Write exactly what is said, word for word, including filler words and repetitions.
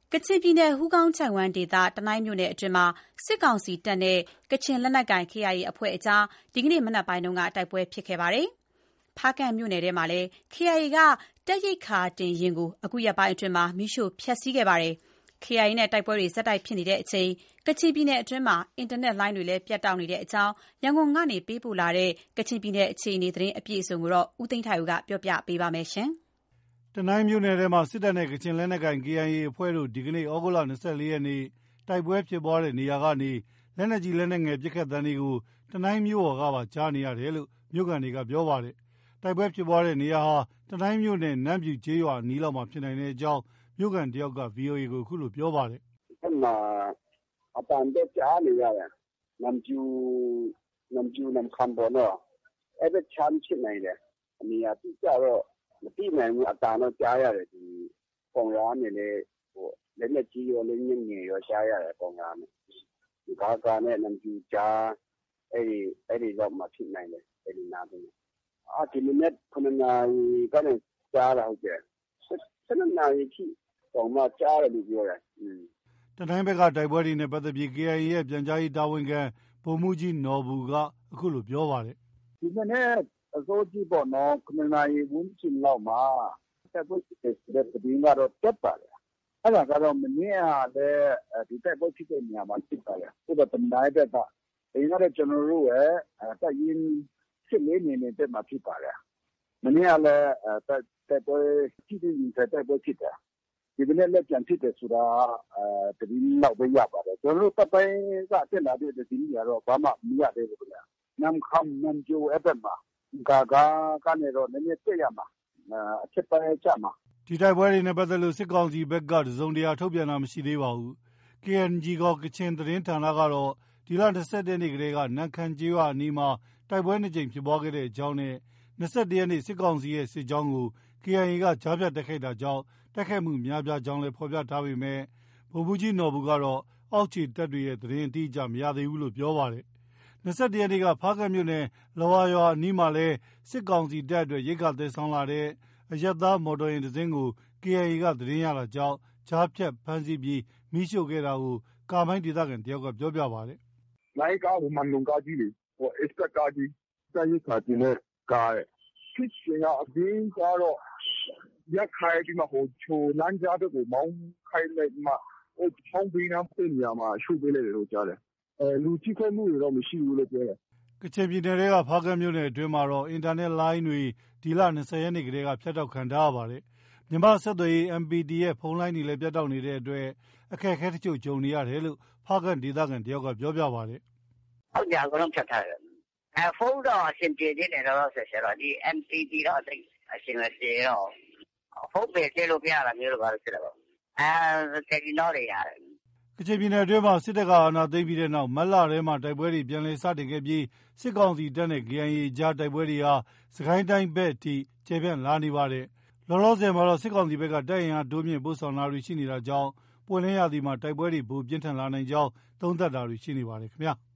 ကချင်ပြည်နယ်ဟူးကောင်းချိုင့်ဝှမ်းဒေသတနိုင်းမြို့နယ်အတွင်းမှာစစ်ကောင်စီတပ်နဲ့ကချင်လက်နက်ကိုင် ကေအိုင်အေ အဖွဲ့အကြားဒီကနေ့မနက်ပိုင်းကတိုက်ပွဲဖြစ်ခဲ့ပါတယ်။ဖားကန့်မြို့နယ်ထဲမှာလည်း ကေအိုင်အေ ကတပ်ရိက္ခာတင်ယာဉ်ကိုအခုရက်ပိုင်းအတွင်းမှာမီးရှို့ဖျက်ဆီးခဲ့ပါတယ်။ ကေအိုင်အေ နဲ့တိုက်ပွဲတွေဆက်တိုက်ဖြစ်နေချိန်ကချင်ပြည်နယ်အတွင်းမှာအင်တာနက်လိုင်းတွေလည်းပြတ်တောက်နေတဲ့အကြောင်းရန်ကုန်ကနေပေးပို့လာတဲ့ကချင်ပြည်နယ်အခြေအနေသတင်းအပြည့်အစုံကိုဦးသိန်းထိုက်ဦးကပြောပြပေးပါမယ်။တနိုင်းမြို့နယ်ထဲမှာစစ်တပ်နဲ့ကချင်လက်နက်ကိုင် ကေအိုင်အေ အဖွဲ့တို့ဒီကနေ့ သြဂုတ်လ ၂၄ ရက်နေ့တိုက်ပွဲဖြစ်ပွားတဲ့နေရာကနေလက်နက်ကြီးလက်နက်ငယ်ပစ်ခတ်သံတွေကိုတနိုင်းမြို့ပေါ်ကပါကြားနေရတယ်လို့မြို့ခံတွေကပြောပါတယ်။ တိုက်ပွဲဖြစ်ပွားတဲ့နေရာဟာတနိုင်းမြို့နယ်နန်းပြူကျေးရွာအနီးလောက်မှာဖြစ်နိုင်ကြောင်းမြို့ခံတယောက်က ဗွီအိုအေကိုအခုလိုပြောပါတယ်။ “အဲဒီမှာအသံတော့ကြားနေရတယ်။ နမ်ပြူနမ်ခမ်းပေါ့နော်။ အဲဒီဘက်ခြမ်းဖြစ်နိုင်တယ်။ နေရာအတိအကျတော့မသိနိုင်ဘူး။ အသံတော့ကြားရတယ်။ ဒီကောင်ရွာကနေလည်းလက်နက်ကြီးရောလက်နက်ငယ်ရောကြားရတယ်ကောင်ရွာကနေ။ ဂါးဂါးနဲ့နမ်ပြူကြားအဲဒီအဲဒီလောက်မှာဖြစ်နိုင်တယ်။ အဲဒီနားလေးမှာ။ ဒီမနက် ၇ နာရီကနေကြားတာဟုတ်တယ်။ ၁၂ နာရီထိတောင်မှကြားတယ်လို့ပြောတယ်။ ” တနိုင်းဘက်ကတိုက်ပွဲတွေနဲ့ပတ်သက်ပြီး ကေအိုင်အေ ရဲ့ပြန်ကြားရေးတာဝန်ခံဗိုလ်မှူးကြီးနော်ဘူက အခုလိုပြောပါတယ်။ “ဒီမနက်အစောကြီးပေါ့နော်။ ၇ နာရီဝန်းကျင်လောက်မှာတိုက်ပွဲဖြစ်တယ်ဆိုတဲ့သတင်းကတော့တက်ပါတယ်။ အဲဒါကတော့မနေ့ကလည်းဒီတိုက်ပွဲဖြစ်တဲ့နေရာမှာဖြစ်ပါတယ်။ အခုတော့တနိုင်းဘက်က။ အရင်ကတော့ကျနော်တို့ရဲ့တပ်ရင်း ၁၄ နယ်မြေဘက်မှာဖြစ်ပါတယ်။ မနေ့ကလည်းတိုက်ပွဲထိတွေ့ရင်ဆိုင်တိုက်ပွဲဖြစ်တယ်။ ဒီမနက်လည်းပြန်ဖြစ်တယ်ဆိုတာသတင်းလောက်ပဲရပါတယ်။ ကျနော်တို့တပ်ပိုင်းကတက်လာတဲ့သတင်းတွေကတော့ဘာမှမရသေးဘူးခင်ဗျ။ နမ့်ခမ်း၊ နမ်ပြိုအဲဒီဘက်မှာ။ ဂါးဂါးကနေတော့နည်းနည်းတက်ရမှာ။ အထက်ပိုင်းကျမှာ။ ” ဒီတိုက်ပွဲတွေနဲ့ပတ်သက်လို့စစ်ကောင်စီဘက်ကတစုံတရာထုတ်ပြန်တာမရှိသေးပါဘူး။ ကေအန်ဂျီ ခေါ် ကချင်သတင်းဌာနကတော့ ဒီလ ၂၁ ရက်နေ့ကတည်းက နမ့်ခမ်းကျေးရွာအနီးမှာတိုက်ပွဲ နှစ်ကြိမ်ဖြစ်ပွားခဲ့ကြောင်းနဲ့ ၂၁ ရက်နေ့စစ်ကောင်စီရဲ့စစ်ကြောင်းကို ကေအိုင်အေ က ကြားဖြတ်တိုက်ခိုက်တာကြောင့်တိုက်ခိုက်မှုများပြားကြောင်းလည်းဖော်ပြထားပေမဲ့ ဗိုလ်မှူးကြီးနော်ဘူကတော့ အောက်ခြေတပ်တွေရဲ့သတင်းအတိအကျမရသေးဘူးလို့ပြောပါတယ်။ ၂၁ ရက်နေ့က ဖားကန့်မြို့နယ် လဝါရွာအနီးမှာလည်းစစ်ကောင်စီတပ်အတွက်ရိက္ခာသယ်ဆောင်လာတဲ့အရပ်သားမော်တော်ယာဉ်တစင်းကို ကေအိုင်အေ က သတင်းရတာကြောင့်ကြားဖြတ်ဖမ်းဆီးပြီးမီးရှို့ခဲ့တာကို ကာမိုင်းဒေသခံတယောက်ကပြောပြပါတယ်။ “လိုင်းကားမှန်လုံကားကြီးလေ။ Express ကားကြီး။ တပ်ရိက္ခာတင်တဲ့ကားတဲ့။ ဖြစ်စဉ်ကအရင်ကတော့ရပ်ခိုင်းပြီးမှချိုလမ်းကြားဘက်ကိုမောင်းခိုင်းလိုက်ပြီးမှချောင်းဘေးနားအဲဒီနေရာမှာရှို့ပေးလိုက်တယ်လို့ကြားတယ်။ လူထိခိုက်မှုတွေတော့မရှိဘူးလို့ပြောတယ်။ ” ကချင်ပြည်နယ်ထဲက ဖားကန့်မြို့နယ်အတွင်းမှာတော့အင်တာနက်လိုင်းတွေဒီလ ၂၀ ရက်နေ့ကတည်းကဖြတ်တောက်ခံထားရပါတယ်။ မြန်မာ့ဆက်သွယ်ရေး အမ်ပီတီ ရဲ့ ဖုန်းလိုင်းတွေလည်းပြတ်တောက်နေတဲ့အတွက်အခက်အခဲတချို့ကြုံနေရတယ်လို့ ဖားကန့်ဒေသခံတယောက်ကပြောပြပါတယ်။ “ဟုတ်တယ်အကုန်လုံးဖြတ်ထားတယ်။ ဖုန်းတော့အဆင်ပြေသေးတယ်လောလောဆယ်ဆယ်တော့။ ဒီ အမ်ပီတီ တော့သိပ်အဆင်မပြေတော့ဘူး။ ဖုန်းပယ်ထည့်လို့မရတာမျိုးတို့ဘာတို့ဖြစ်တာပေါ့။ တယ်လီနောတွေရတယ်။ ” ကချင်ပြည်နယ်အတွင်းမှာ စစ်တပ်ကအာဏာသိမ်းပြီးနောက် မတ်လထဲမှာတိုက်ပွဲတွေပြန်လည်စတင်ခဲ့ပြီး စစ်ကောင်စီတပ်နဲ့ ကေအိုင်အေ အကြားတိုက်ပွဲတွေဟာ စစ်ကိုင်းတိုင်းဘက်အထိ ကျယ်ပြန့်လာနေပါတယ်။ လောလောဆယ်မှာတော့စစ်ကောင်စီဘက်ကတပ်အင်အားတိုးမြှင့်ပို့ဆောင်တာတွေရှိနေတာကြောင့် ပွင့်လင်းရာသီမှာတိုက်ပွဲတွေပိုပြင်းထန်လာနိုင်ကြောင်းသုံးသပ်တာတွေရှိနေပါတယ်ခင်ဗျာ။